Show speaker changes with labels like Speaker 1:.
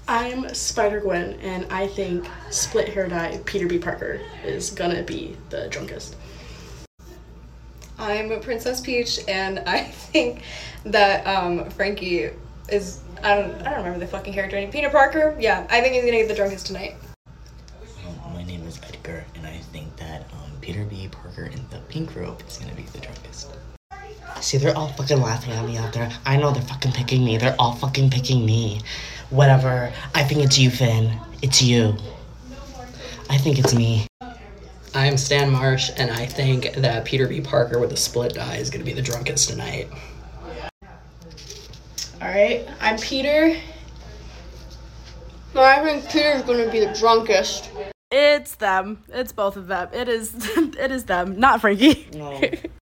Speaker 1: I'm Spider-Gwen, and I think split hair dye Peter B. Parker is gonna be the drunkest.
Speaker 2: I'm Princess Peach, and I think that Frankie is I don't remember the fucking character name. Peter Parker? Yeah, I think he's gonna get the drunkest tonight.
Speaker 3: My name is Edgar, and I think that Peter B. Parker in the pink robe is gonna be the drunkest.
Speaker 4: See, they're all fucking laughing at me out there. I know they're fucking picking me. They're all fucking picking me. Whatever. I think it's you, Finn. It's you. I think it's me.
Speaker 5: I'm Stan Marsh, and I think that Peter B. Parker with a split dye is going to be the drunkest tonight.
Speaker 1: Alright, I'm Peter.
Speaker 6: No, I think Peter's gonna be the drunkest.
Speaker 1: It's them. It's both of them. It is them, not Frankie.
Speaker 4: No.